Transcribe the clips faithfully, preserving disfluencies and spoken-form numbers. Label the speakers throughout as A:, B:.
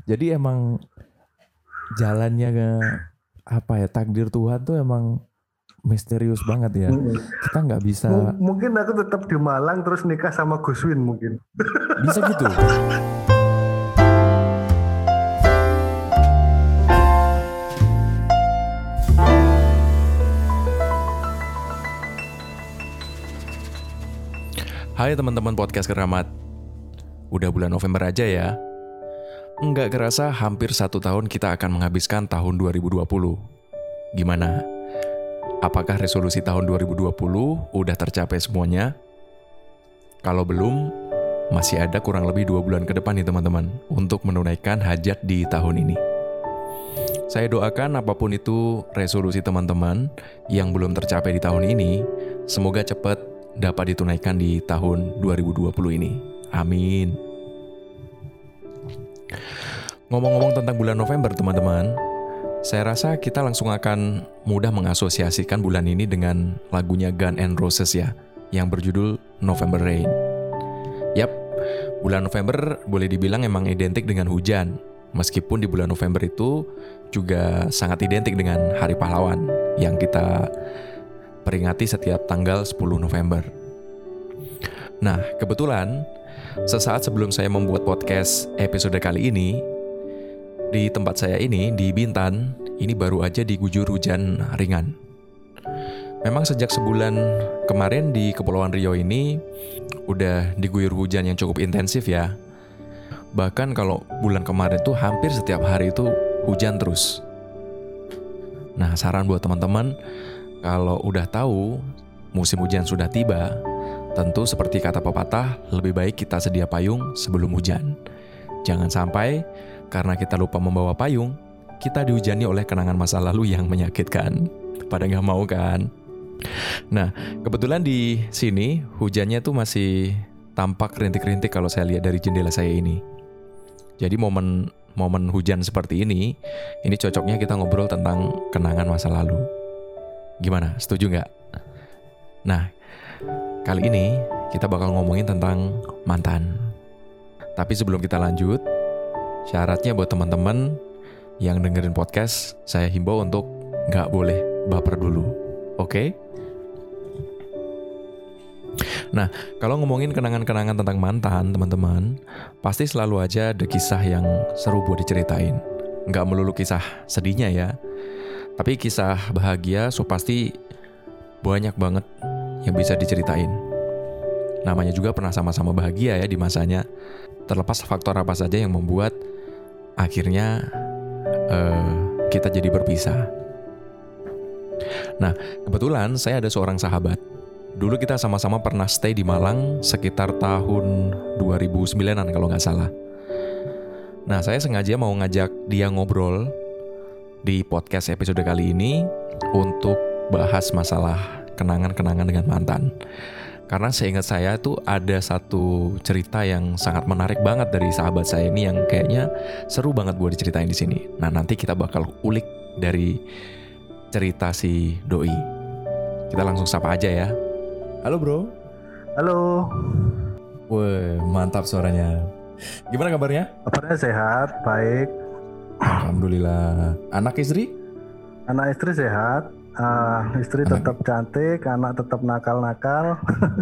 A: Jadi emang jalannya ke apa ya, takdir Tuhan tuh emang misterius banget ya. Kita nggak bisa.
B: M- mungkin aku tetap di Malang terus nikah sama Gus Win mungkin.
A: Bisa gitu. Hai teman-teman podcast Keramat. Udah bulan November aja ya. Nggak kerasa hampir satu tahun kita akan menghabiskan tahun dua ribu dua puluh. Gimana? Apakah resolusi tahun dua ribu dua puluh udah tercapai semuanya? Kalau belum, masih ada kurang lebih dua bulan ke depan nih teman-teman untuk menunaikan hajat di tahun ini. Saya doakan apapun itu resolusi teman-teman yang belum tercapai di tahun ini, semoga cepat dapat ditunaikan di tahun dua ribu dua puluh ini. Amin. Ngomong-ngomong tentang bulan November teman-teman, saya rasa kita langsung akan mudah mengasosiasikan bulan ini dengan lagunya Guns N' Roses ya, yang berjudul November Rain. Yap, bulan November boleh dibilang emang identik dengan hujan, meskipun di bulan November itu juga sangat identik dengan Hari Pahlawan yang kita peringati setiap tanggal sepuluh November. Nah, kebetulan sesaat sebelum saya membuat podcast episode kali ini, di tempat saya ini, di Bintan, ini baru aja diguyur hujan ringan. Memang sejak sebulan kemarin di Kepulauan Riau ini udah diguyur hujan yang cukup intensif ya. Bahkan kalau bulan kemarin tuh hampir setiap hari itu hujan terus. Nah, saran buat teman-teman, kalau udah tahu musim hujan sudah tiba, tentu seperti kata pepatah, lebih baik kita sedia payung sebelum hujan. Jangan sampai karena kita lupa membawa payung, kita dihujani oleh kenangan masa lalu yang menyakitkan. Pada nggak mau kan? Nah, kebetulan di sini hujannya tuh masih tampak rintik-rintik kalau saya lihat dari jendela saya ini. Jadi momen momen hujan seperti ini, ini cocoknya kita ngobrol tentang kenangan masa lalu. Gimana? Setuju nggak? Nah, kali ini kita bakal ngomongin tentang mantan. Tapi sebelum kita lanjut, syaratnya buat teman-teman yang dengerin podcast, saya himbau untuk nggak boleh baper dulu, oke? Okay? Nah, kalau ngomongin kenangan-kenangan tentang mantan, teman-teman, pasti selalu aja ada kisah yang seru buat diceritain. Nggak melulu kisah sedihnya ya, tapi kisah bahagia so pasti banyak banget yang bisa diceritain. Namanya juga pernah sama-sama bahagia ya di masanya. Terlepas faktor apa saja yang membuat akhirnya uh, kita jadi berpisah. Nah, kebetulan saya ada seorang sahabat. Dulu kita sama-sama pernah stay di Malang sekitar tahun dua ribu sembilanan kalau nggak salah. Nah, saya sengaja mau ngajak dia ngobrol di podcast episode kali ini untuk bahas masalah kenangan-kenangan dengan mantan. Karena seingat saya tuh ada satu cerita yang sangat menarik banget dari sahabat saya ini yang kayaknya seru banget buat diceritain di sini. Nah, nanti kita bakal ulik dari cerita si doi. Kita langsung sapa aja ya. Halo bro.
B: Halo.
A: Wah, mantap suaranya. Gimana kabarnya?
B: Kabarnya sehat, baik.
A: Alhamdulillah. Anak istri?
B: Anak istri sehat. Uh, istri anak tetap cantik, anak tetap nakal-nakal.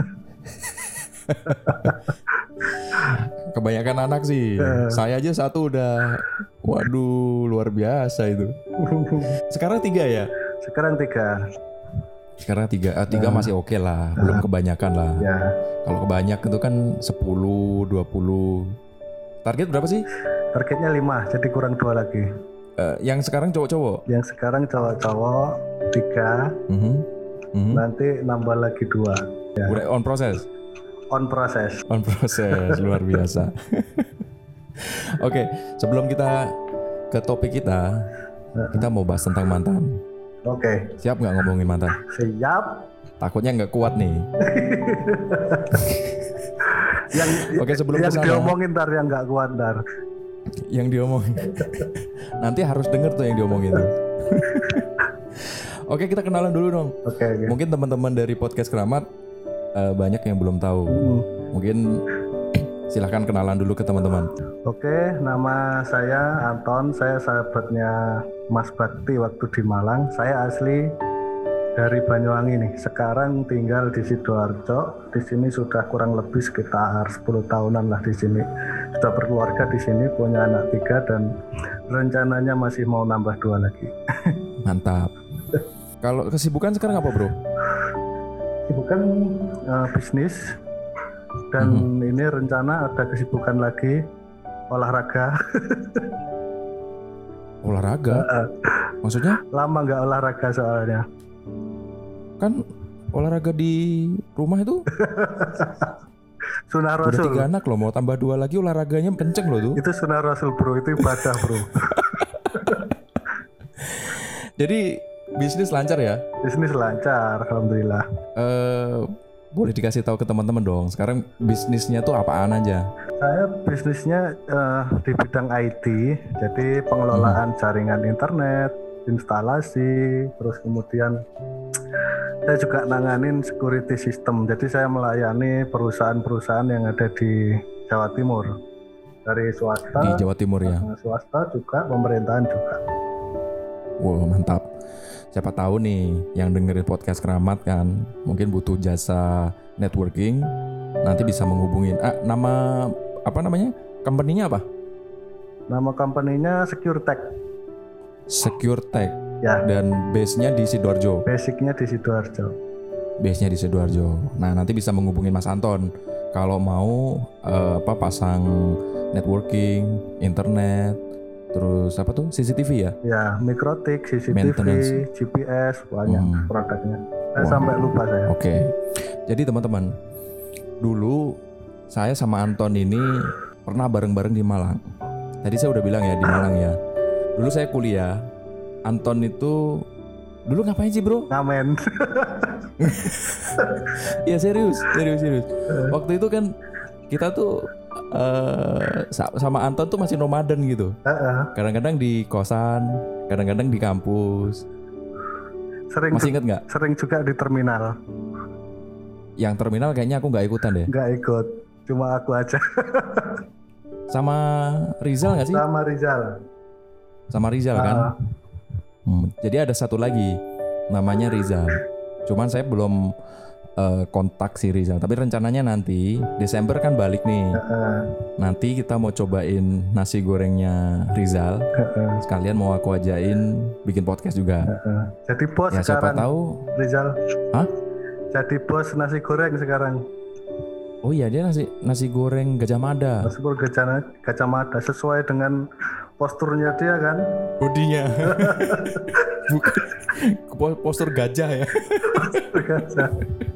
A: Kebanyakan anak sih. Uh. Saya aja satu udah, waduh luar biasa itu. Sekarang tiga ya?
B: Sekarang tiga.
A: Sekarang tiga, ah, tiga uh. masih oke okay lah, belum uh. kebanyakan lah.
B: Ya.
A: Kalau kebanyakan itu kan sepuluh, dua puluh. Target berapa sih?
B: Targetnya lima, jadi kurang dua lagi.
A: Uh, yang sekarang cowok-cowok?
B: Yang sekarang cowok-cowok tiga, mm-hmm. Mm-hmm. Nanti nambah lagi dua.
A: Ya. Udah on proses?
B: On proses.
A: On proses, luar biasa. Oke, okay, sebelum kita ke topik kita, kita mau bahas tentang mantan.
B: Oke. Okay.
A: Siap nggak ngomongin mantan?
B: Siap.
A: Takutnya nggak kuat nih.
B: yang
A: Oke, sebelum
B: yang
A: kesana,
B: diomongin ntar yang nggak kuat ntar.
A: Yang diomongin. Nanti harus denger tuh yang diomongin tuh. Oke, kita kenalan dulu dong.
B: Oke. Okay, okay.
A: Mungkin teman-teman dari podcast Keramat uh, banyak yang belum tahu. Hmm. Mungkin Silahkan kenalan dulu ke teman-teman.
B: Oke, nama saya Anton. Saya sahabatnya Mas Bakti waktu di Malang. Saya asli dari Banyuwangi nih. Sekarang tinggal di Sidoarjo. Di sini sudah kurang lebih sekitar sepuluh tahunan lah di sini. Sudah berkeluarga di sini, punya anak tiga dan rencananya masih mau nambah dua lagi.
A: Mantap. Kalau kesibukan sekarang apa, Bro?
B: Kesibukan uh, bisnis. Dan mm-hmm. ini rencana ada kesibukan lagi olahraga.
A: Olahraga? Uh, Maksudnya?
B: Lama nggak olahraga soalnya.
A: Kan olahraga di rumah itu
B: Sunnah Rasul.
A: Udah tiga anak loh, mau tambah dua lagi olahraganya kenceng loh tuh.
B: Itu Sunnah Rasul bro, itu ibadah bro.
A: Jadi bisnis lancar ya?
B: Bisnis lancar, alhamdulillah.
A: Uh, Boleh dikasih tahu ke teman-teman dong, sekarang bisnisnya tuh apaan aja?
B: Saya bisnisnya uh, di bidang I T, jadi pengelolaan hmm. jaringan internet, instalasi, terus kemudian saya juga nanganin security system. Jadi saya melayani perusahaan-perusahaan yang ada di Jawa Timur, dari swasta.
A: Di Jawa Timur ya?
B: Swasta juga, pemerintahan juga.
A: Wow, mantap. Siapa tahu nih yang dengerin podcast Keramat kan mungkin butuh jasa networking, nanti bisa menghubungin. Ah, nama apa namanya? Company-nya apa?
B: Nama company-nya SecureTech.
A: SecureTech.
B: Ya.
A: Dan base-nya di Sidoarjo.
B: Basic-nya di Sidoarjo.
A: Base-nya di Sidoarjo. Nah, nanti bisa menghubungin Mas Anton kalau mau uh, apa pasang networking, internet, terus apa tuh C C T V ya? Ya,
B: mikrotik, C C T V, G P S, banyak hmm. produknya. Saya wow. sampai lupa saya.
A: Oke. Okay. Jadi teman-teman, dulu saya sama Anton ini pernah bareng-bareng di Malang. Tadi saya udah bilang ya di Malang ya. Dulu saya kuliah. Anton itu dulu ngapain sih bro?
B: Ngamen.
A: Iya serius, serius, serius. Waktu itu kan kita tuh Uh, sama Anton tuh masih nomaden gitu. Uh-uh. Kadang-kadang di kosan, kadang-kadang di kampus.
B: Sering
A: masih inget nggak?
B: Sering juga di terminal.
A: Yang terminal kayaknya aku nggak ikutan deh.
B: Nggak ikut, cuma aku aja.
A: Sama Rizal nggak sih?
B: Sama Rizal.
A: Sama Rizal uh. kan. Hmm, jadi ada satu lagi, namanya Rizal. Cuman saya belum Uh, kontak si Rizal, tapi rencananya nanti Desember kan balik nih. Uh-uh. Nanti kita mau cobain nasi gorengnya Rizal. Uh-uh. Sekalian mau aku ajain bikin podcast juga. Uh-uh.
B: Jadi bos
A: ya,
B: sekarang.
A: Siapa tahu
B: Rizal.
A: Hah?
B: Jadi bos nasi goreng sekarang.
A: Oh iya, dia nasi nasi goreng Gajah Mada.
B: Nasi goreng Gajah, Gajah Mada sesuai dengan posturnya dia kan.
A: Bodinya. Bukan postur gajah ya.
B: Postur gajah.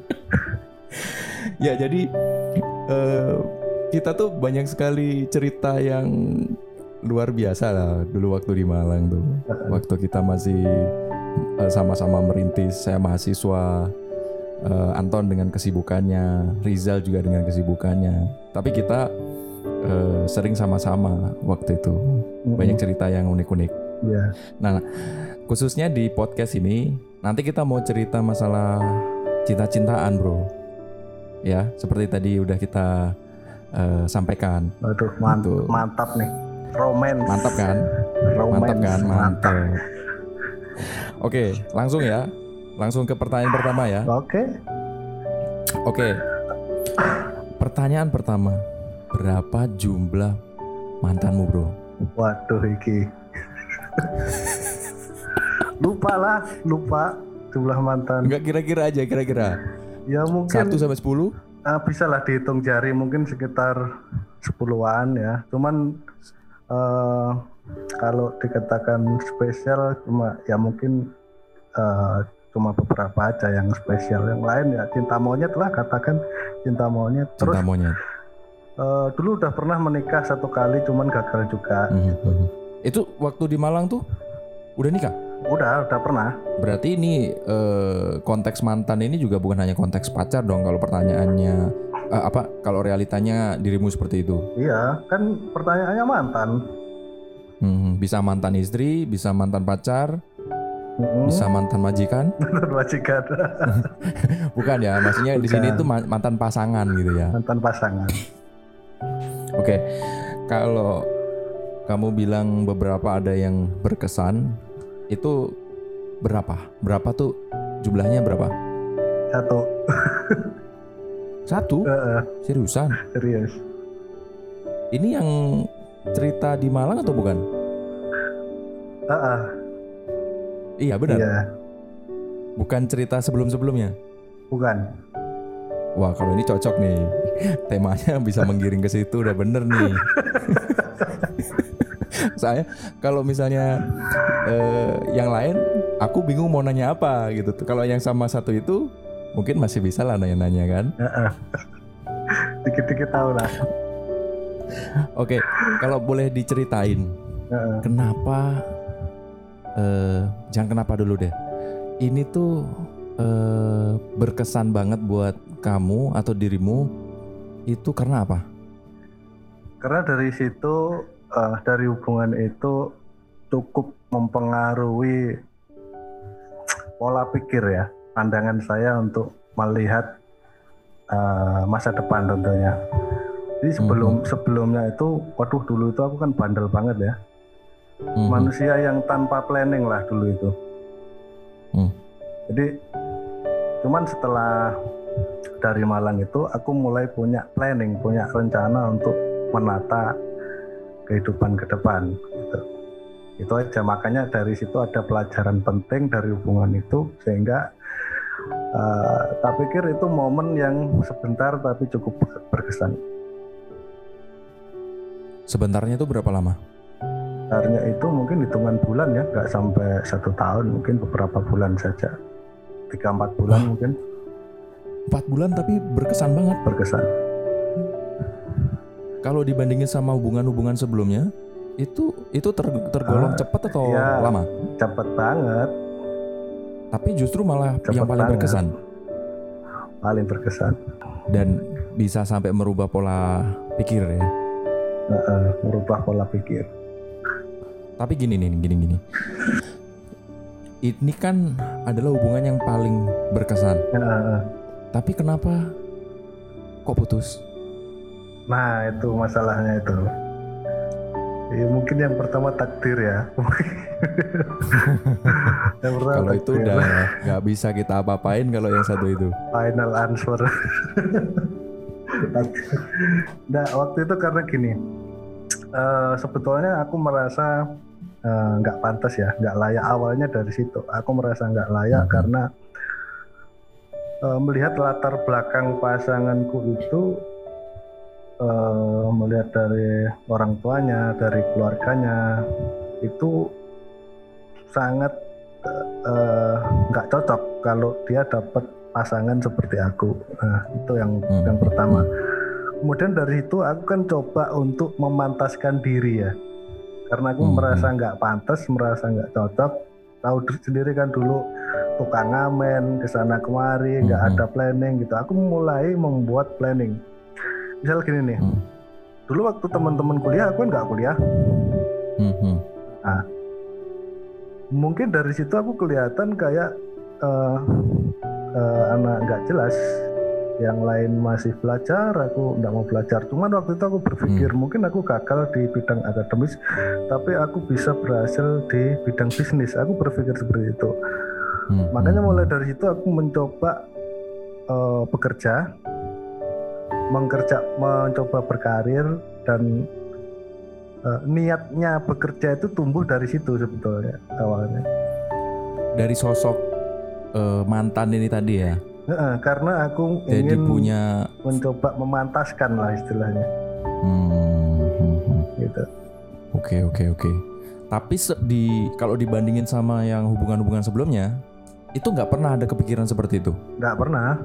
A: Ya jadi uh, kita tuh banyak sekali cerita yang luar biasa lah dulu waktu di Malang tuh. Waktu kita masih uh, sama-sama merintis, saya mahasiswa, uh, Anton dengan kesibukannya, Rizal juga dengan kesibukannya. Tapi kita uh, sering sama-sama waktu itu. Banyak cerita yang unik-unik.
B: Yeah.
A: Nah, khususnya di podcast ini nanti kita mau cerita masalah cinta-cintaan bro. Ya, seperti tadi udah kita uh, sampaikan.
B: Aduh, mantap, mantap nih. Romance.
A: Mantap kan?
B: Romance.
A: Mantap kan? Mantap. Oke, langsung ya. Langsung ke pertanyaan pertama ya.
B: Oke.
A: Oke. Pertanyaan pertama. Berapa jumlah mantanmu, bro?
B: Waduh, iki. Lupa lah, lupa jumlah mantan.
A: Enggak, kira-kira aja, kira-kira.
B: Ya mungkin
A: satu sampai sepuluh?
B: Uh, bisa lah dihitung jari, mungkin sekitar sepuluhan ya. Cuman uh, kalau dikatakan spesial cuma ya mungkin uh, cuma beberapa aja yang spesial. Yang lain ya cinta monyet lah, katakan cinta monyet. Terus
A: cinta monyet.
B: Uh, dulu udah pernah menikah satu kali, cuman gagal juga.
A: Mm-hmm. Itu waktu di Malang tuh udah nikah?
B: Udah, udah pernah.
A: Berarti ini eh, konteks mantan ini juga bukan hanya konteks pacar dong kalau pertanyaannya eh, apa kalau realitanya dirimu seperti itu?
B: Iya, kan pertanyaannya mantan.
A: Hmm, bisa mantan istri, bisa mantan pacar, hmm. bisa mantan majikan.
B: Mantan majikan.
A: Bukan ya, maksudnya bukan. Di sini itu mantan pasangan gitu ya.
B: Mantan pasangan.
A: Oke, kalau kamu bilang beberapa ada yang berkesan, itu berapa? Berapa tuh jumlahnya berapa?
B: Satu.
A: Satu?
B: Uh,
A: Seriusan?
B: Serius.
A: Ini yang cerita di Malang atau bukan?
B: Uh, uh.
A: Iya benar.
B: Iya.
A: Bukan cerita sebelum-sebelumnya.
B: Bukan.
A: Wah kalau ini cocok nih. Temanya bisa menggiring ke situ, udah bener nih. Saya kalau misalnya eh, yang lain, aku bingung mau nanya apa gitu. Kalau yang sama satu itu, mungkin masih bisa lah nanya-nanya kan.
B: Uh, uh. Dikit-dikit tahu lah.
A: Oke, kalau boleh diceritain, uh. kenapa? Eh, jangan kenapa dulu deh. Ini tuh eh, berkesan banget buat kamu atau dirimu itu karena apa?
B: Karena dari situ, uh, dari hubungan itu cukup mempengaruhi pola pikir ya, pandangan saya untuk melihat uh, masa depan tentunya. Jadi sebelum mm-hmm. sebelumnya itu, waduh dulu itu aku kan bandel banget ya, mm-hmm. manusia yang tanpa planning lah dulu itu. Mm. Jadi cuman setelah dari Malang itu aku mulai punya planning, punya rencana untuk menata kehidupan ke depan gitu. Itu aja, makanya dari situ ada pelajaran penting dari hubungan itu, sehingga uh, tak pikir itu momen yang sebentar tapi cukup berkesan.
A: Sebentarnya itu berapa lama?
B: Sebenarnya itu mungkin hitungan bulan ya, nggak sampai satu tahun, mungkin beberapa bulan saja, tiga empat bulan. Wah. Mungkin
A: empat bulan tapi berkesan banget.
B: Berkesan.
A: Kalau dibandingin sama hubungan-hubungan sebelumnya, itu itu ter, tergolong ah, cepat atau ya, lama?
B: Cepat banget.
A: Tapi justru malah
B: cepet
A: yang paling
B: banget.
A: berkesan.
B: Paling berkesan.
A: Dan bisa sampai merubah pola pikir ya.
B: Uh, uh, merubah pola pikir.
A: Tapi gini nih, gini-gini. Ini kan adalah hubungan yang paling berkesan.
B: Uh, uh.
A: Tapi kenapa kok putus?
B: Nah itu masalahnya itu. Ya, mungkin yang pertama takdir ya. Yang pertama
A: kalau
B: takdir.
A: Itu udah nggak bisa kita apa-apain kalau yang satu itu.
B: Final answer. Nah waktu itu karena gini, uh, sebetulnya aku merasa nggak uh, pantas ya, nggak layak. Awalnya dari situ aku merasa nggak layak hmm. karena uh, melihat latar belakang pasanganku itu, uh, melihat dari orang tuanya, dari keluarganya, itu sangat nggak uh, cocok kalau dia dapat pasangan seperti aku. Nah, itu yang hmm. yang pertama. Kemudian dari itu aku kan coba untuk memantaskan diri ya, karena aku hmm. merasa nggak pantas, merasa nggak cocok. Tahu sendiri kan dulu tukang ngamen kesana kemari, nggak hmm. ada planning gitu. Aku mulai membuat planning. Misal gini nih, hmm. dulu waktu teman-teman kuliah aku kan nggak kuliah. Hmm. Nah, mungkin dari situ aku kelihatan kayak uh, Uh, anak nggak jelas, yang lain masih belajar, aku nggak mau belajar. Cuman waktu itu aku berpikir hmm. mungkin aku gagal di bidang akademis, tapi aku bisa berhasil di bidang bisnis. Aku berpikir seperti itu. Hmm. Makanya mulai dari situ aku mencoba uh, bekerja, mengerja, mencoba berkarir, dan uh, niatnya bekerja itu tumbuh dari situ sebetulnya awalnya.
A: Dari sosok Uh, mantan ini tadi ya.
B: Nah, karena aku
A: jadi
B: ingin
A: punya
B: mencoba memantaskan lah istilahnya.
A: Hmm, hmm, hmm.
B: Gitu.
A: Oke oke oke. Tapi se- di kalau dibandingin sama yang hubungan-hubungan sebelumnya, itu nggak pernah ada kepikiran seperti itu.
B: Nggak pernah.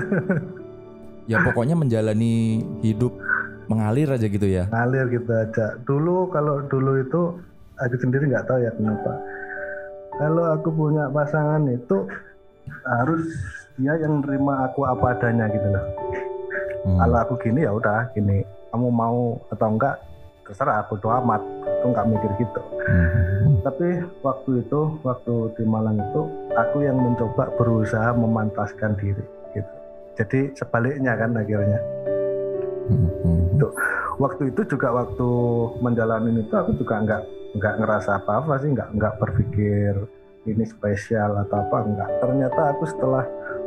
A: Ya pokoknya menjalani hidup mengalir aja gitu ya.
B: Mengalir gitu aja. Dulu kalau dulu itu aku sendiri nggak tahu ya kenapa. Kalau aku punya pasangan itu harus dia yang nerima aku apa adanya gitu loh. Hmm. Kalau aku gini ya udah gini, kamu mau atau enggak terserah, aku doa amat, aku nggak mikir gitu. Hmm. Tapi waktu itu, waktu di Malang itu, aku yang mencoba berusaha memantaskan diri gitu. Jadi sebaliknya kan akhirnya. Hmm. Tuh. waktu itu juga waktu menjalani itu aku juga nggak nggak ngerasa apa-apa sih, nggak nggak berpikir ini spesial atau apa, enggak. Ternyata aku setelah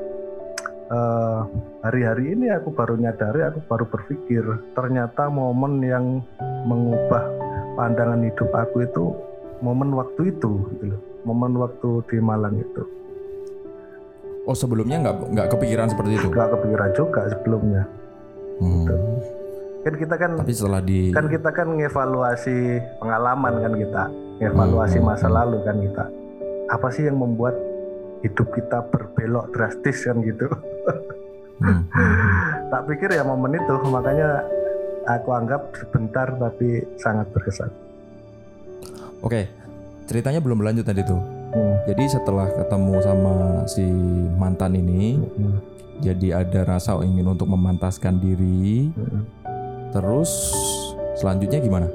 B: uh, hari-hari ini aku baru nyadari, aku baru berpikir ternyata momen yang mengubah pandangan hidup aku itu momen waktu itu gitu loh. Momen waktu di Malang itu.
A: Oh, sebelumnya nggak nggak kepikiran seperti itu?
B: Nggak kepikiran juga sebelumnya.
A: Hmm.
B: Gitu. Kan kita kan,
A: tapi setelah di
B: kan kita kan ngevaluasi pengalaman kan kita, ngevaluasi hmm. masa lalu kan kita. Apa sih yang membuat hidup kita berbelok drastis kan gitu? Hmm. Tak pikir ya momen itu, makanya aku anggap sebentar tapi sangat berkesan.
A: Oke, ceritanya belum berlanjut tadi tuh.
B: Hmm.
A: Jadi setelah ketemu sama si mantan ini, hmm. jadi ada rasa ingin untuk memantaskan diri. Hmm. Terus selanjutnya gimana?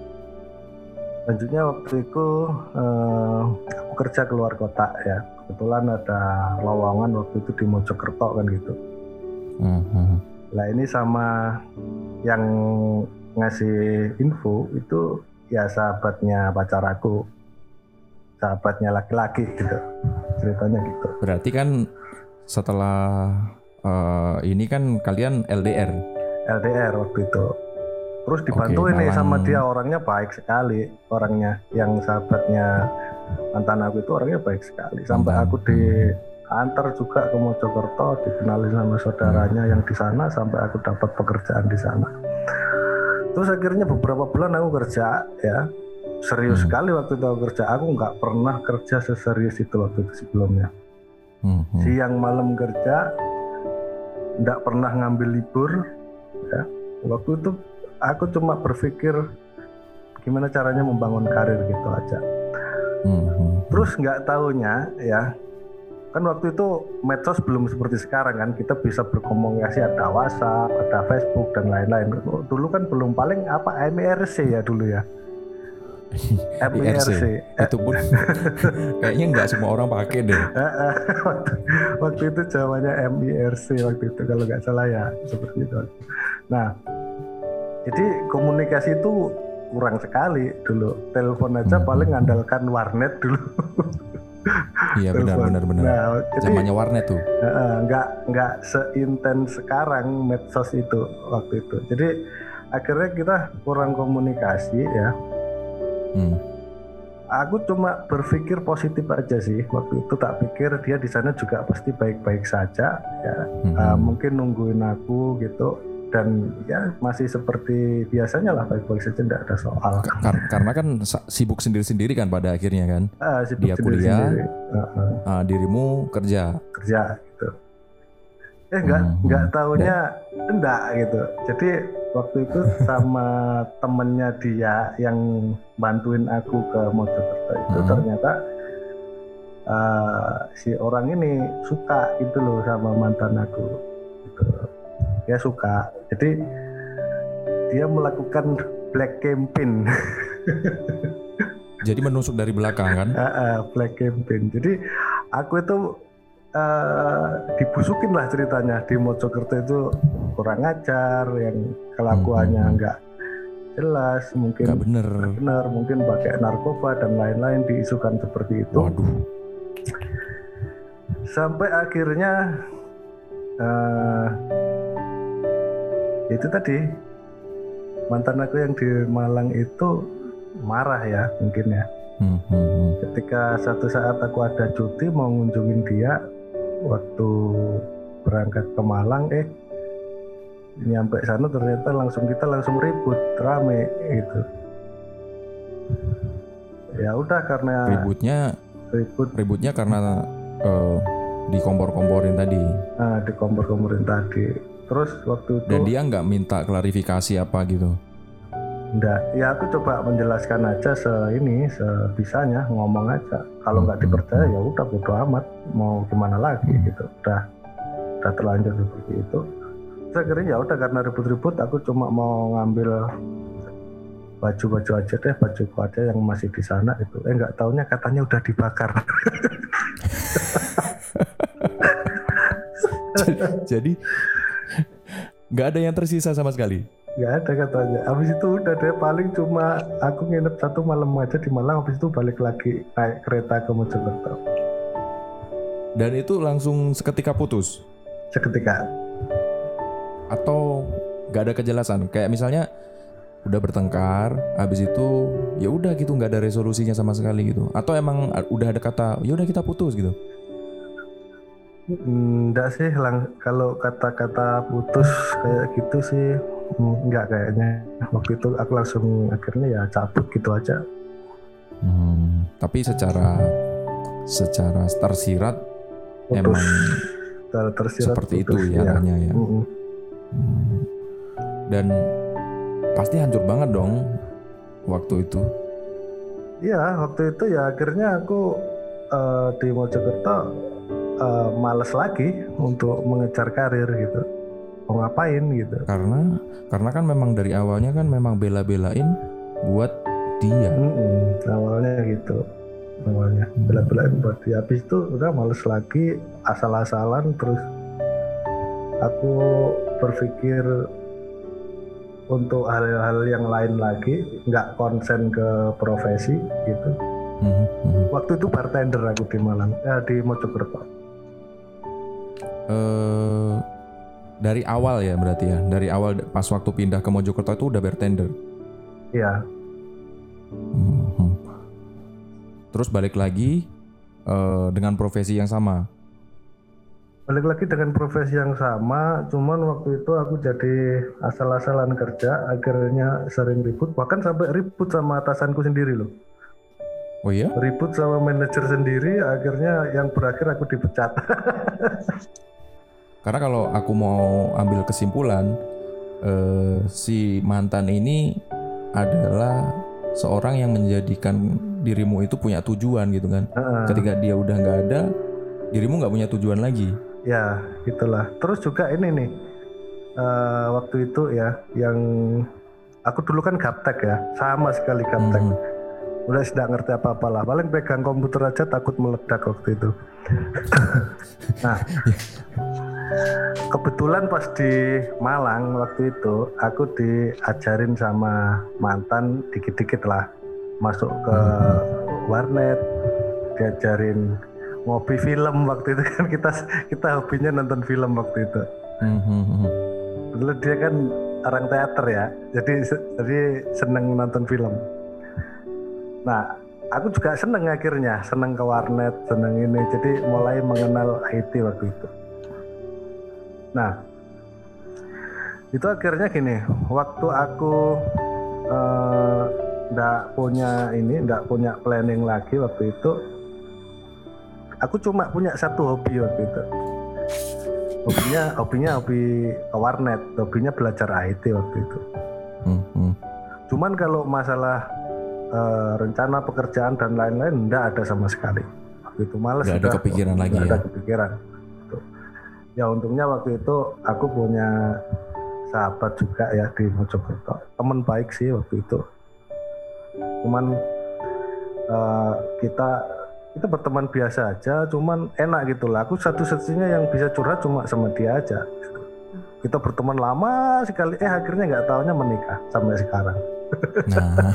B: Selanjutnya waktu itu eh, aku kerja keluar kota ya. Kebetulan ada lowongan waktu itu di Mojokerto kan gitu. Hmm. Lah ini sama yang ngasih info itu ya sahabatnya pacar aku, sahabatnya laki-laki gitu, ceritanya gitu.
A: Berarti kan setelah uh, ini kan kalian L D R?
B: L D R waktu itu. Terus dibantuin okay, nih sama dia, orangnya baik sekali, orangnya yang sahabatnya mantan aku itu orangnya baik sekali. Sampai hmm. aku diantar juga ke Mojokerto, dikenalin sama saudaranya hmm. yang di sana, sampai aku dapat pekerjaan di sana. Terus akhirnya beberapa bulan aku kerja ya, serius hmm. sekali waktu itu aku kerja. Aku nggak pernah kerja seserius itu waktu itu sebelumnya. Hmm. Siang malam kerja, nggak pernah ngambil libur. Ya. Waktu itu aku cuma berpikir gimana caranya membangun karir gitu aja. Hmm. Terus nggak taunya ya, kan waktu itu medsos belum seperti sekarang kan, kita bisa berkomunikasi, ada WhatsApp, ada Facebook dan lain-lain. Dulu kan belum, paling apa M I R C ya dulu ya. M I R C
A: itu pun kayaknya nggak semua orang pakai deh.
B: waktu, waktu itu zamannya M I R C waktu itu kalau nggak salah ya, seperti itu. Nah, jadi komunikasi itu kurang sekali dulu. Telepon aja hmm. paling ngandalkan warnet dulu.
A: Iya benar-benar benar. Nah, zamannya warnet tuh.
B: Uh, nggak nggak seintens sekarang medsos itu waktu itu. Jadi akhirnya kita kurang komunikasi ya. Hmm. Aku cuma berpikir positif aja sih waktu itu, tak pikir dia di sana juga pasti baik-baik saja ya. Hmm. Uh, mungkin nungguin aku gitu. Dan ya masih seperti biasanya lah, baik-baik saja, tidak ada soal.
A: Kar- karena kan sibuk sendiri-sendiri kan pada akhirnya kan.
B: Ah,
A: dia kuliah, uh-huh. uh, dirimu kerja.
B: Kerja gitu. Eh nggak hmm. nggak taunya enggak gitu. Jadi waktu itu sama temennya dia yang bantuin aku ke Mojokerto itu hmm. ternyata uh, si orang ini suka itu loh sama mantan aku. Gitu. Dia suka, jadi dia melakukan black campaign.
A: Jadi menusuk dari belakang kan?
B: Uh, uh, black campaign. Jadi aku itu uh, dibusukin lah ceritanya di Mojokerto itu, kurang ajar, yang kelakuannya hmm. nggak jelas, mungkin
A: nggak bener.
B: bener, mungkin pakai narkoba dan lain-lain, diisukan seperti itu.
A: Waduh.
B: Sampai akhirnya. Uh, itu tadi mantan aku yang di Malang itu marah ya mungkin ya. Hmm, hmm, hmm. Ketika satu saat aku ada cuti mau ngunjungin dia, waktu berangkat ke Malang, eh nyampe sana ternyata langsung kita langsung ribut, rame gitu. Ya udah, karena
A: ributnya
B: ribut
A: ributnya karena uh, dikompor-komporin tadi.
B: Nah, dikompor-komporin tadi. Terus waktu itu,
A: dan dia nggak minta klarifikasi apa gitu?
B: Enggak, ya aku coba menjelaskan aja se ini sebisanya, ngomong aja. Kalau nggak hmm. dipercaya ya udah bodo amat, mau gimana lagi hmm. gitu. Udah udah terlanjur seperti itu. Saya kira ya udah, karena ribut-ribut aku cuma mau ngambil baju-baju aja deh, bajuku aja yang masih di sana itu. Eh nggak taunya katanya udah dibakar.
A: Jadi nggak ada yang tersisa sama sekali?
B: nggak ada katanya. Habis itu udah deh, paling cuma aku nginep satu malam aja di Malang, habis itu balik lagi naik kereta ke Mojokerto.
A: Dan itu langsung seketika putus?
B: Seketika.
A: Atau nggak ada kejelasan? Kayak misalnya udah bertengkar, habis itu ya udah gitu, nggak ada resolusinya sama sekali gitu? Atau emang udah ada kata ya udah kita putus gitu?
B: Enggak sih, lang- kalau kata-kata putus kayak gitu sih enggak kayaknya. Waktu itu aku langsung akhirnya ya cabut gitu aja.
A: Hmm, tapi secara secara tersirat
B: Putus.
A: emang
B: Ter- tersirat
A: seperti
B: putus,
A: itu ya arahnya ya.
B: Mm-mm.
A: Hmm. Dan pasti hancur banget dong waktu itu.
B: Iya, waktu itu ya akhirnya aku uh, di Mojokerto uh, males lagi untuk mengejar karir gitu. Mau ngapain gitu.
A: Karena karena kan memang dari awalnya kan memang bela-belain buat dia.
B: Mm-mm, awalnya gitu. Awalnya bela-belain buat dia. Habis itu udah males lagi, asal-asalan, terus aku berpikir untuk hal-hal yang lain lagi, nggak konsen ke profesi gitu.
A: Mm-hmm.
B: Waktu itu bartender aku di Malang, eh, di Mojokerto.
A: Uh, dari awal ya berarti ya, dari awal pas waktu pindah ke Mojokerto itu udah bartender.
B: Iya.
A: Mm-hmm. Terus balik lagi uh, dengan profesi yang sama.
B: Balik lagi dengan profesi yang sama, cuman waktu itu aku jadi asal-asalan kerja, akhirnya sering ribut, bahkan sampai ribut sama atasanku sendiri loh.
A: Oh iya?
B: Ribut sama manajer sendiri, akhirnya yang berakhir aku dipecat.
A: Karena kalau aku mau ambil kesimpulan, eh, si mantan ini adalah seorang yang menjadikan dirimu itu punya tujuan gitu kan. Uh-uh. Ketika dia udah nggak ada, dirimu nggak punya tujuan lagi.
B: Ya, itulah. Terus juga ini nih, uh, waktu itu ya, yang aku dulu kan gaptek ya, sama sekali gaptek. Mm-hmm. Udah tidak ngerti apa-apa lah. Paling pegang komputer aja takut meledak waktu itu. Nah, kebetulan pas di Malang waktu itu, aku diajarin sama mantan dikit-dikit lah. Masuk ke warnet, diajarin ngopi film waktu itu kan, kita kita hobinya nonton film waktu itu. Mm-hmm. Dulu dia kan orang teater ya, jadi jadi seneng nonton film. Nah, aku juga seneng akhirnya, seneng ke warnet, seneng ini, jadi mulai mengenal I T waktu itu. Nah, itu akhirnya gini, waktu aku uh, nggak punya ini, nggak punya planning lagi waktu itu. Aku cuma punya satu hobi waktu itu. Hobinya, hobinya hobi warnet, hobinya belajar I T waktu itu. Mm-hmm. Cuman kalau masalah uh, rencana pekerjaan dan lain-lain, enggak ada sama sekali. Waktu itu males.
A: Enggak ada kepikiran lagi ya?
B: Ada kepikiran. Ya untungnya waktu itu aku punya sahabat juga ya di Mojokerto. Teman baik sih waktu itu. Cuman uh, kita kita berteman biasa aja, cuman enak gitu lah. Aku satu-satunya yang bisa curhat cuma sama dia aja. Kita berteman lama sekali, eh akhirnya nggak taunya menikah sampai sekarang.
A: Nah,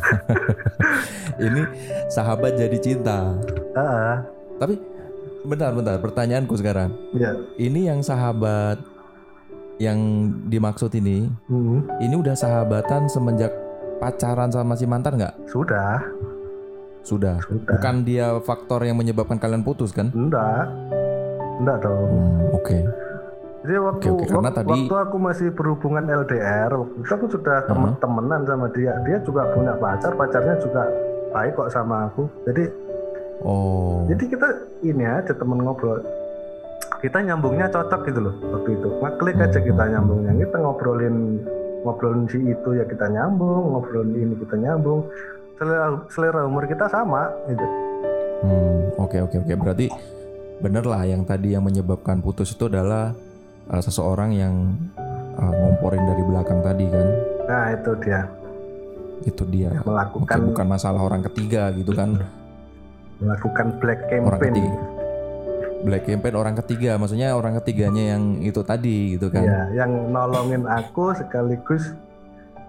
A: ini sahabat jadi cinta.
B: Uh-uh.
A: Tapi bentar-bentar, pertanyaanku sekarang.
B: Ya.
A: Ini yang sahabat yang dimaksud ini, hmm. ini udah sahabatan semenjak pacaran sama si mantan nggak?
B: Sudah.
A: Sudah. Sudah. Bukan dia faktor yang menyebabkan kalian putus kan?
B: Enggak. Enggak dong.
A: Hmm, Oke. Okay.
B: Jadi waktu,
A: okay, okay. Karena
B: waktu,
A: tadi...
B: waktu aku masih berhubungan L D R, waktu itu aku sudah uh-huh. temenan sama dia. Dia juga punya pacar, pacarnya juga baik kok sama aku. Jadi, oh. jadi kita ini aja temen ngobrol. Kita nyambungnya cocok gitu loh waktu itu. Ngeklik aja kita nyambungnya. Kita ngobrolin ngobrolin si itu ya kita nyambung, ngobrolin ini kita nyambung. Selera, selera umur kita sama gitu.
A: Hmm, oke oke oke. Berarti bener lah yang tadi yang menyebabkan putus itu adalah uh, seseorang yang uh, ngomporin dari belakang tadi kan?
B: Nah itu dia.
A: Itu dia.
B: Melakukan.
A: Oke, bukan masalah orang ketiga gitu kan?
B: Melakukan black campaign.
A: Orang ketiga. Black campaign orang ketiga, maksudnya orang ketiganya yang itu tadi gitu kan?
B: Iya, yang nolongin aku sekaligus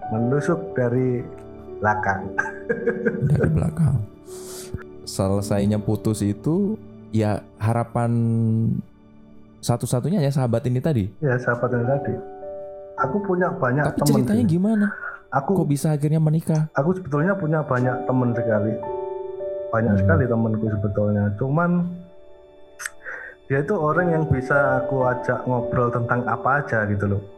B: menusuk dari belakang.
A: Dari belakang. Selesainya putus itu ya harapan satu-satunya ya sahabat ini tadi.
B: Ya sahabat ini tadi. Aku punya banyak
A: Tapi
B: teman.
A: ceritanya
B: sih.
A: gimana?
B: Aku
A: Kok bisa akhirnya menikah?
B: Aku sebetulnya punya banyak teman sekali. Banyak hmm. sekali temanku sebetulnya. Cuman dia itu orang yang bisa aku ajak ngobrol tentang apa aja gitu loh.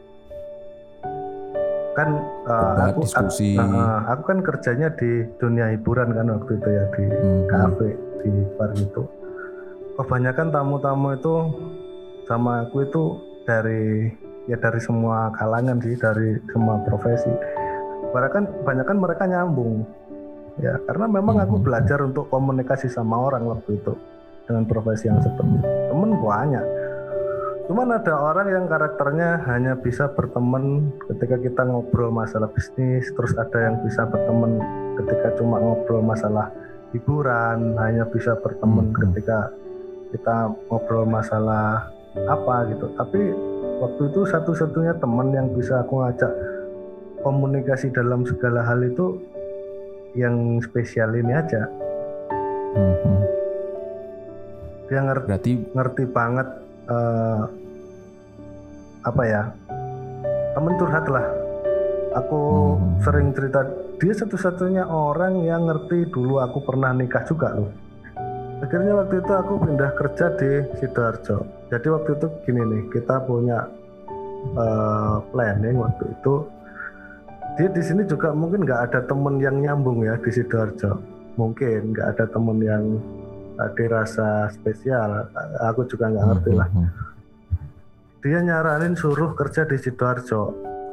B: Kan uh, aku,
A: diskusi.
B: Aku, uh, aku kan kerjanya di dunia hiburan kan waktu itu ya, di hmm. kafe, di bar gitu. Kebanyakan tamu-tamu itu sama aku itu dari ya dari semua kalangan sih, dari semua profesi. Bahkan kebanyakan mereka nyambung. Ya, karena memang aku belajar untuk komunikasi sama orang waktu itu dengan profesi yang seperti itu. Temen banyak. Cuman ada orang yang karakternya hanya bisa berteman ketika kita ngobrol masalah bisnis, terus ada yang bisa berteman ketika cuma ngobrol masalah hiburan, hanya bisa berteman hmm. ketika kita ngobrol masalah apa gitu. Tapi waktu itu satu-satunya teman yang bisa aku ngajak komunikasi dalam segala hal itu yang spesial ini aja. Hmm. Dia ngerti, Berarti... ngerti banget. Uh, apa ya, temen curhat lah. Aku hmm. sering cerita, dia satu-satunya orang yang ngerti dulu aku pernah nikah juga loh. Akhirnya waktu itu aku pindah kerja di Sidoarjo. Jadi waktu itu gini nih, kita punya uh, planning waktu itu. Dia di sini juga mungkin nggak ada temen yang nyambung ya di Sidoarjo. Mungkin nggak ada temen yang dirasa spesial, aku juga nggak ngerti lah. Dia nyaranin suruh kerja di Sidoarjo,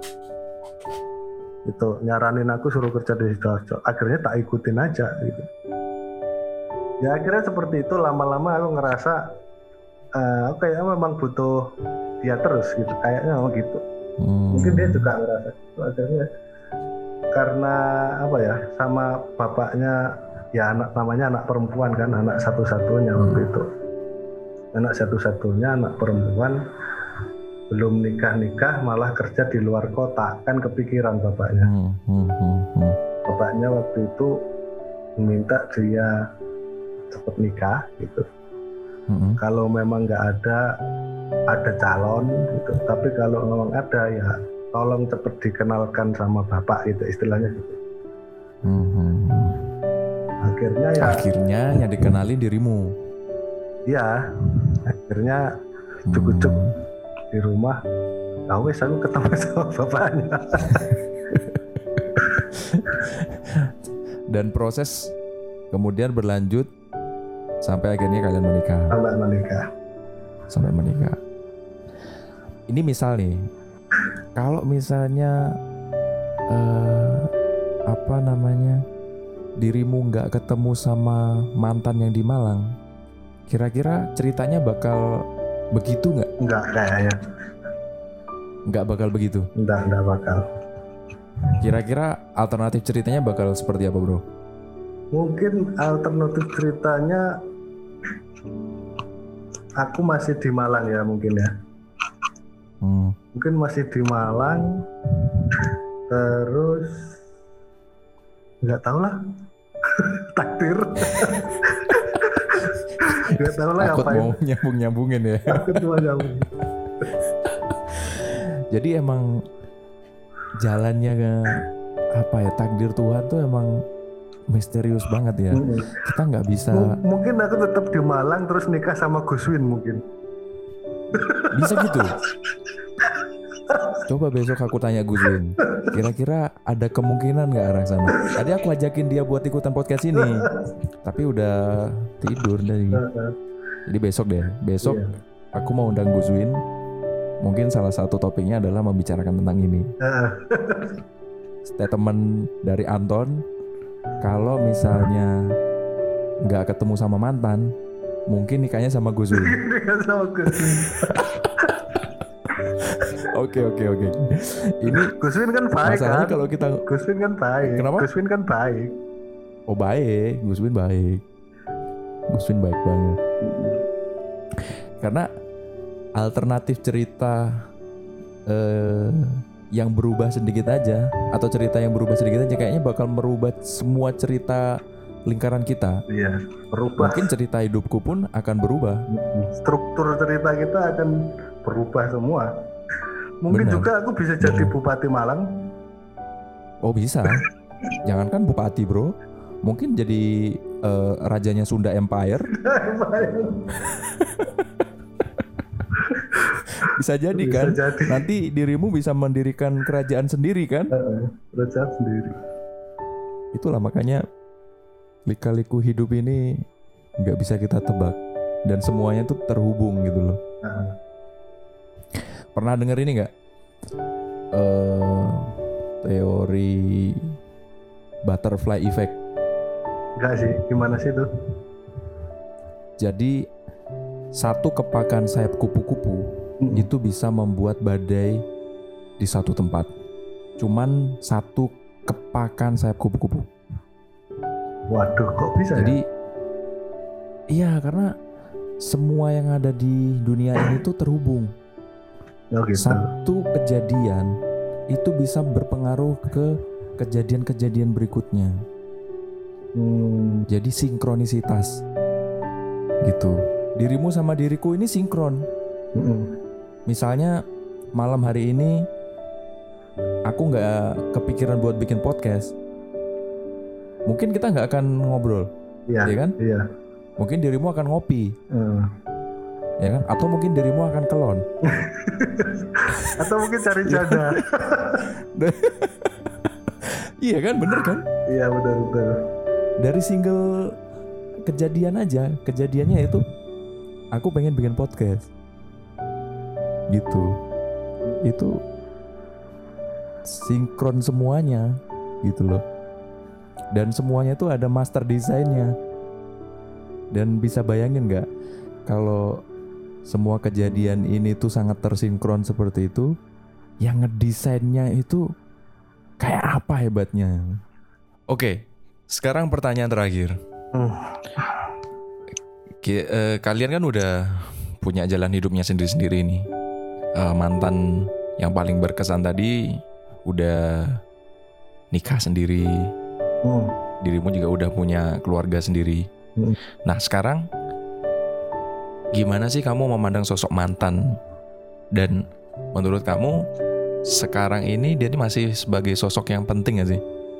B: itu nyaranin aku suruh kerja di Sidoarjo. Akhirnya tak ikutin aja gitu. Ya akhirnya seperti itu, lama-lama aku ngerasa uh, kayaknya memang butuh dia terus gitu, kayaknya mau gitu. Hmm. Mungkin dia juga ngerasa itu. Akhirnya karena apa ya, sama bapaknya. Ya anak namanya anak perempuan kan, anak satu-satunya waktu itu. Anak satu-satunya, anak perempuan, belum nikah-nikah malah kerja di luar kota, kan kepikiran bapaknya. Hmm, hmm, hmm, hmm. Bapaknya waktu itu meminta dia cepat nikah gitu. Hmm. Kalau memang nggak ada, ada calon gitu. Tapi kalau memang ada ya tolong cepat dikenalkan sama bapak gitu, istilahnya gitu. Hmm, hmm. Akhirnya ya
A: akhirnya yang dikenalin dirimu.
B: Iya, akhirnya cukup-cukup hmm. di rumah. Tahu wes aku ketemu sama bapaknya.
A: Dan proses kemudian berlanjut sampai akhirnya kalian menikah.
B: Sampai menikah.
A: Sampai menikah. Ini misal nih, kalau misalnya uh, apa namanya? dirimu nggak ketemu sama mantan yang di Malang, kira-kira ceritanya bakal begitu nggak?
B: Nggak kayaknya.
A: Nggak bakal begitu?
B: Nggak, nggak bakal.
A: Kira-kira alternatif ceritanya bakal seperti apa, bro?
B: Mungkin alternatif ceritanya aku masih di Malang ya mungkin ya. Hmm. Mungkin masih di Malang, terus nggak tahu lah. Takdir. Gak tau lah
A: ngapain.
B: Takut
A: mau nyambung-nyambungin ya.
B: Takut mau nyambung.
A: Jadi emang jalannya ke apa ya, takdir Tuhan tuh emang misterius banget ya. Mm-hmm. Kita nggak bisa. M-
B: mungkin aku tetap di Malang terus nikah sama Gus Win mungkin.
A: Bisa gitu. Coba besok aku tanya Gus Win, kira-kira ada kemungkinan nggak arah sana? Tadi aku ajakin dia buat ikutan podcast ini, tapi udah tidur dari. Jadi besok deh, besok iya. Aku mau undang Gus Win. Mungkin salah satu topiknya adalah membicarakan tentang ini. Statement dari Anton, kalau misalnya nggak ketemu sama mantan, mungkin nikahnya sama Gus Win. Nikah sama Gus Win. Oke oke oke. Ini
B: Gus Win kan baik kan?
A: Kalau kita
B: Gus Win kan baik.
A: Kenapa?
B: Gus Win kan baik.
A: Oh baik, Gus Win baik. Gus Win baik banget. Karena alternatif cerita eh, yang berubah sedikit aja, atau cerita yang berubah sedikit aja, kayaknya bakal merubah semua cerita lingkaran kita.
B: Iya, berubah.
A: Mungkin cerita hidupku pun akan berubah.
B: Struktur cerita kita akan berubah semua. Mungkin
A: Benar.
B: juga aku bisa jadi
A: Hmm.
B: Bupati Malang.
A: Oh bisa. Jangankan bupati bro, mungkin jadi uh, rajanya Sunda Empire. Bisa jadi
B: Bisa
A: kan.
B: jadi.
A: Nanti dirimu bisa mendirikan kerajaan sendiri kan.
B: Kerajaan sendiri.
A: Itulah makanya lika-liku hidup ini nggak bisa kita tebak, dan semuanya tuh terhubung gitu loh.
B: Uh.
A: Pernah denger ini nggak? Uh, teori butterfly effect.
B: Enggak sih, gimana sih itu?
A: Jadi satu kepakan sayap kupu-kupu hmm. itu bisa membuat badai di satu tempat. Cuman satu kepakan sayap kupu-kupu.
B: Waduh, kok bisa?
A: Jadi
B: ya?
A: Iya, karena semua yang ada di dunia ini tuh terhubung.
B: Oh, gitu.
A: Satu kejadian itu bisa berpengaruh ke kejadian-kejadian berikutnya. Hmm. Jadi sinkronisitas gitu. Dirimu sama diriku ini sinkron. Hmm. Misalnya malam hari ini aku nggak kepikiran buat bikin podcast, mungkin kita nggak akan ngobrol,
B: ya,
A: ya kan?
B: Iya.
A: Mungkin dirimu akan ngopi,
B: hmm.
A: ya kan? Atau mungkin dirimu akan kelon,
B: atau mungkin cari janda.
A: Iya kan, bener kan?
B: Iya benar benar.
A: Dari single kejadian aja, kejadiannya itu aku pengen bikin podcast, gitu. Itu sinkron semuanya, gitu loh. Dan semuanya tuh ada master desainnya. Dan bisa bayangin nggak kalau semua kejadian ini tuh sangat tersinkron seperti itu, yang ngedesainnya itu kayak apa hebatnya? Oke, sekarang pertanyaan terakhir. Hmm. K- uh, kalian kan udah punya jalan hidupnya sendiri-sendiri nih. Uh, mantan yang paling berkesan tadi udah nikah sendiri. Hmm. Dirimu juga udah punya keluarga sendiri. Hmm. Nah sekarang gimana sih kamu memandang sosok mantan? Dan menurut kamu sekarang ini dia masih sebagai sosok yang penting gak sih?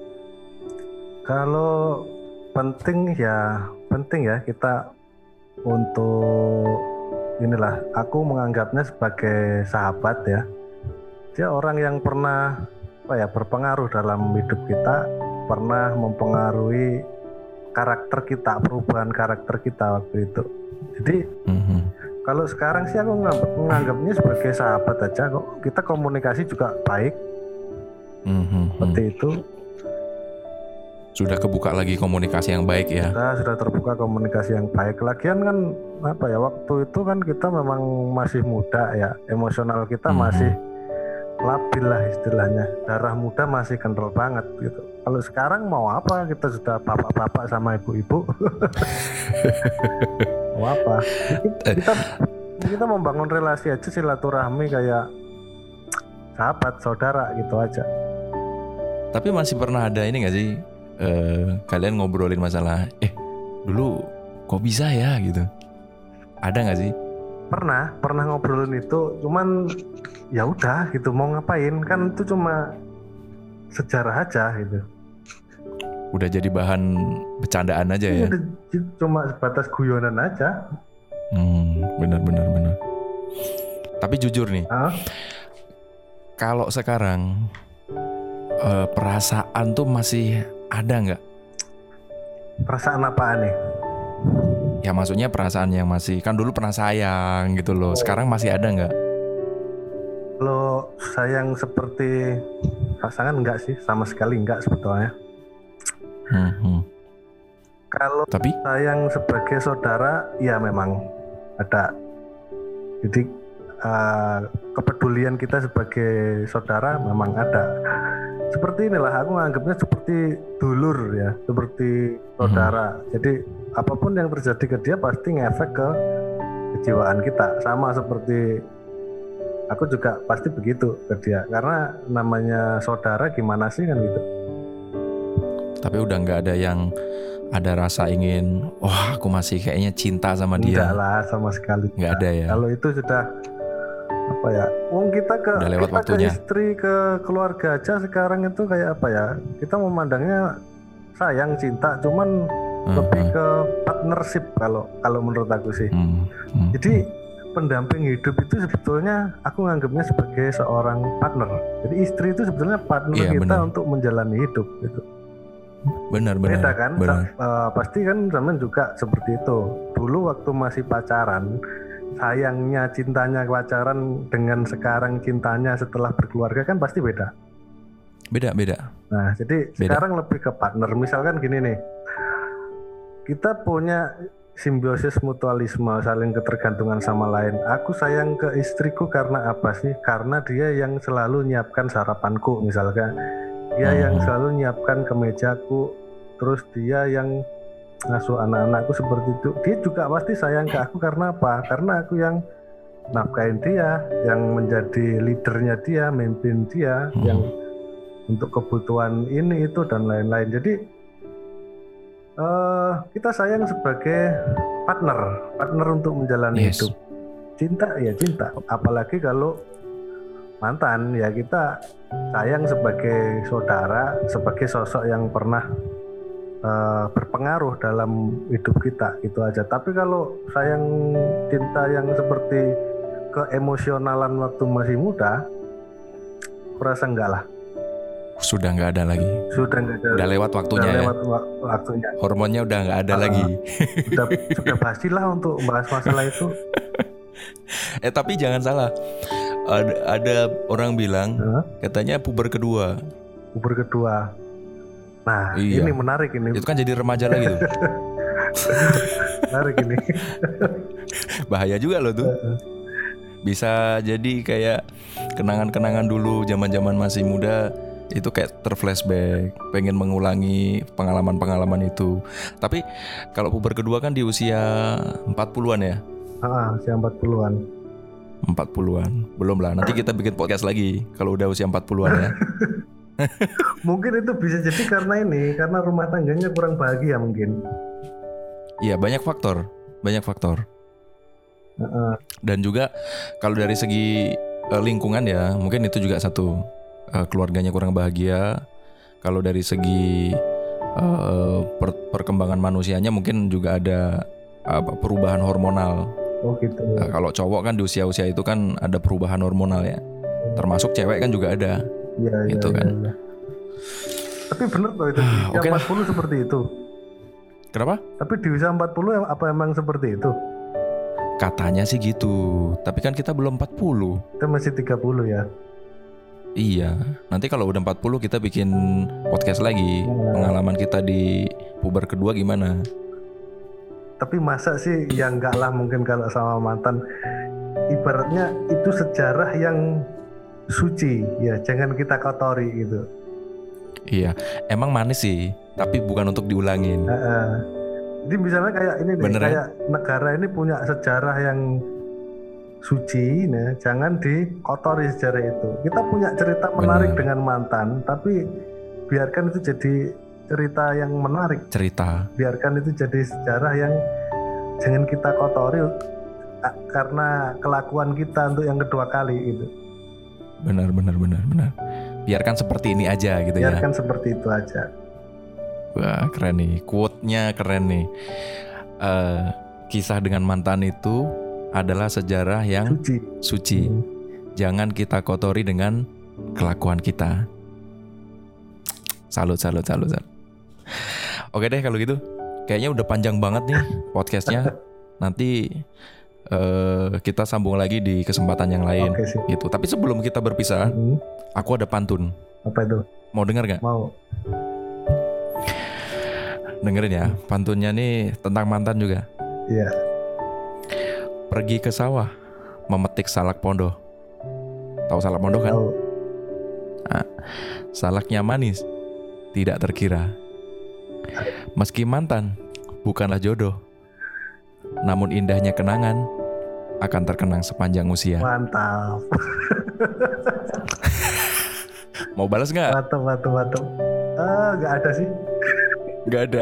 B: Kalau penting ya penting ya kita untuk inilah, aku menganggapnya sebagai sahabat ya. Dia orang yang pernah apa ya berpengaruh dalam hidup kita, pernah mempengaruhi karakter kita, perubahan karakter kita waktu itu. Jadi mm-hmm. kalau sekarang sih aku menganggapnya sebagai sahabat aja kok. Kita komunikasi juga baik. Mm-hmm. Seperti itu.
A: Sudah kebuka lagi komunikasi yang baik ya?
B: Sudah, sudah terbuka komunikasi yang baik. Lagian kan apa ya, waktu itu kan kita memang masih muda ya, emosional kita mm-hmm. masih labil lah istilahnya. Darah muda masih kental banget gitu. Kalau sekarang mau apa, kita sudah bapak-bapak sama ibu-ibu. Mau apa? Kita kita membangun relasi aja, silaturahmi kayak sahabat, saudara gitu aja.
A: Tapi masih pernah ada ini gak sih? Uh, kalian ngobrolin masalah eh dulu kok bisa ya gitu, ada nggak sih?
B: Pernah pernah ngobrolin itu, cuman ya udah gitu, mau ngapain kan, itu cuma sejarah aja gitu,
A: udah jadi bahan bercandaan aja ya,
B: ya cuma sebatas guyonan aja.
A: hmm, benar benar benar. Tapi jujur nih, huh? Kalau sekarang uh, perasaan tuh masih ada nggak?
B: Perasaan apaan nih?
A: Ya maksudnya perasaan yang masih, kan dulu pernah sayang gitu loh. Sekarang masih ada nggak?
B: Kalau sayang seperti pasangan enggak sih, sama sekali enggak sebetulnya. Hmm. Kalau Tapi? sayang sebagai saudara, ya memang ada. Jadi uh, kepedulian kita sebagai saudara memang ada. Seperti inilah, aku menganggapnya seperti dulur ya, seperti saudara. Hmm. Jadi apapun yang terjadi ke dia pasti ngefek ke kejiwaan kita. Sama seperti aku juga pasti begitu ke dia, karena namanya saudara gimana sih kan gitu.
A: Tapi udah nggak ada yang ada rasa ingin, wah aku masih kayaknya cinta sama dia.
B: Enggak lah, sama sekali
A: nggak ada ya.
B: Kalau itu sudah apa ya, wong kita ke
A: udah lewat
B: kita
A: waktunya.
B: ke istri, ke keluarga aja sekarang itu kayak apa ya, kita memandangnya sayang, cinta, cuman uh-huh. lebih ke partnership kalau kalau menurut aku sih. uh-huh. Jadi pendamping hidup itu sebetulnya aku nganggapnya sebagai seorang partner. Jadi istri itu sebetulnya partner iya, kita bener. Untuk menjalani hidup gitu.
A: Benar, benar.
B: Beda kan? Benar. Uh, pasti kan zaman juga seperti itu. Dulu waktu masih pacaran, sayangnya, cintanya pacaran dengan sekarang cintanya setelah berkeluarga kan pasti beda.
A: Beda, beda.
B: Nah, jadi beda. Sekarang lebih ke partner. Misalkan gini nih, kita punya simbiosis mutualisme, saling ketergantungan sama lain. Aku sayang ke istriku karena apa sih? Karena dia yang selalu nyiapkan sarapanku misalkan. Dia hmm. yang selalu nyiapkan kemejaku, terus dia yang ngasuh anak-anakku seperti itu. Dia juga pasti sayang ke aku karena apa? Karena aku yang nafkahin dia, yang menjadi leadernya dia, memimpin dia, hmm. yang untuk kebutuhan ini itu dan lain-lain. Jadi uh, kita sayang sebagai partner, partner untuk menjalani yes. hidup. Cinta ya cinta, apalagi kalau mantan ya kita sayang sebagai saudara, sebagai sosok yang pernah uh, berpengaruh dalam hidup kita, itu aja. Tapi kalau sayang cinta yang seperti keemosionalan waktu masih muda, aku rasa enggak lah.
A: Sudah nggak ada lagi.
B: Sudah nggak ada.
A: Udah lewat waktunya
B: udah
A: ya.
B: Lewat waktunya.
A: Hormonnya udah nggak ada uh, lagi.
B: Sudah sudah pastilah untuk membahas masalah itu.
A: Eh tapi jangan salah. Ada, ada orang bilang huh? katanya puber kedua.
B: Puber kedua. Nah
A: iya.
B: ini menarik ini.
A: Itu kan jadi remaja lagi tuh.
B: Menarik ini.
A: Bahaya juga loh tuh. Bisa jadi kayak kenangan-kenangan dulu zaman-zaman masih muda itu kayak terflashback, pengen mengulangi pengalaman-pengalaman itu. Tapi kalau puber kedua kan di usia empat puluhan ya?
B: Ah, usia empat puluhan.
A: empat puluhan. Belum lah, nanti kita bikin podcast lagi kalau udah usia empat puluhan ya.
B: Mungkin itu bisa jadi karena ini, karena rumah tangganya kurang bahagia mungkin.
A: Iya, banyak faktor, banyak faktor.
B: Uh-uh.
A: Dan juga kalau dari segi uh, lingkungan ya, mungkin itu juga satu, uh, keluarganya kurang bahagia. Kalau dari segi uh, per- perkembangan manusianya mungkin juga ada uh, perubahan hormonal.
B: Oh gitu.
A: Nah, kalau cowok kan di usia-usia itu kan ada perubahan hormonal ya. Termasuk cewek kan juga ada.
B: Iya,
A: gitu
B: iya,
A: kan.
B: Iya. Tapi benar loh itu. Di usia okay empat puluh lah. Seperti itu.
A: Kenapa?
B: Tapi di usia empat puluh apa emang seperti itu?
A: Katanya sih gitu. Tapi kan kita belum empat puluh.
B: Kita masih tiga puluh ya.
A: Iya. Nanti kalau udah empat puluh kita bikin podcast lagi. Hmm. Pengalaman kita di puber kedua gimana?
B: Tapi masa sih ya enggak lah, mungkin kalau sama mantan ibaratnya itu sejarah yang suci ya, jangan kita kotori gitu.
A: Iya, emang manis sih, tapi bukan untuk diulangin.
B: Uh-uh. Jadi misalnya kayak ini deh, kayak negara ini punya sejarah yang suci, nah, jangan dikotori sejarah itu. Kita punya cerita menarik Bener. dengan mantan, tapi biarkan itu jadi cerita yang menarik.
A: Cerita.
B: Biarkan itu jadi sejarah yang jangan kita kotori karena kelakuan kita untuk yang kedua kali itu.
A: Benar, benar, benar, benar. Biarkan seperti ini aja gitu
B: Biarkan
A: ya.
B: Biarkan seperti itu aja.
A: Wah, keren nih. Quote-nya keren nih. Uh, kisah dengan mantan itu adalah sejarah yang
B: suci.
A: suci. Hmm. Jangan kita kotori dengan kelakuan kita. Salut, salut, salut, salut. Oke deh kalau gitu. Kayaknya udah panjang banget nih podcastnya. Nanti uh, kita sambung lagi di kesempatan yang lain.
B: Oke, sih.
A: Gitu. Tapi sebelum kita berpisah, hmm. aku ada pantun.
B: Apa itu?
A: Mau dengar gak?
B: Mau.
A: Dengerin ya. Pantunnya nih tentang mantan juga.
B: Iya.
A: Pergi ke sawah, memetik salak pondo. Tahu salak pondo kan?
B: Tahu.
A: Nah, salaknya manis, tidak terkira. Meski mantan bukanlah jodoh, namun indahnya kenangan akan terkenang sepanjang usia.
B: Mantap.
A: Mau balas nggak?
B: Mantap, mantap, mantap. Ah, nggak ada sih.
A: Nggak ada.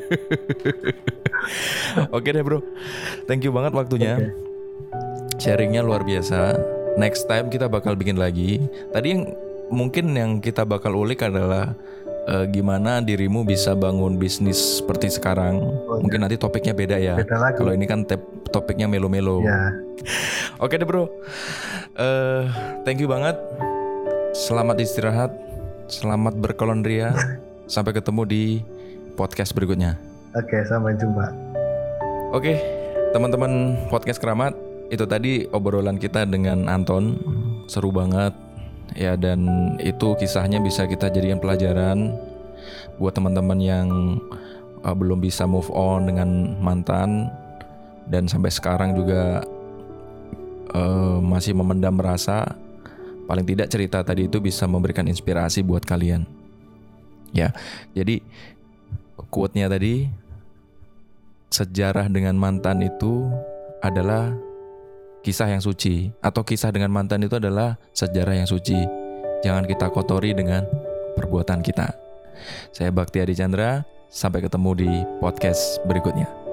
A: Oke deh bro, thank you banget waktunya.
B: Okay.
A: Sharingnya luar biasa. Next time kita bakal bikin lagi. Tadi yang mungkin yang kita bakal ulik adalah uh, gimana dirimu bisa bangun bisnis seperti sekarang. Oh, mungkin ya. Nanti topiknya beda ya. Kalau ini kan te- topiknya melo-melo.
B: Ya.
A: Oke deh bro, uh, thank you banget. Selamat istirahat, selamat berkelondria. Sampai ketemu di podcast berikutnya.
B: Oke, sampai jumpa.
A: Oke, teman-teman podcast Keramat, itu tadi obrolan kita dengan Anton. Seru banget ya, dan itu kisahnya bisa kita jadikan pelajaran buat teman-teman yang uh, belum bisa move on dengan mantan dan sampai sekarang juga uh, masih memendam rasa. Paling tidak cerita tadi itu bisa memberikan inspirasi buat kalian. Ya, jadi quote-nya tadi, sejarah dengan mantan itu adalah kisah yang suci, atau kisah dengan mantan itu adalah sejarah yang suci. Jangan kita kotori dengan perbuatan kita. Saya Bakti Adi Chandra, sampai ketemu di podcast berikutnya.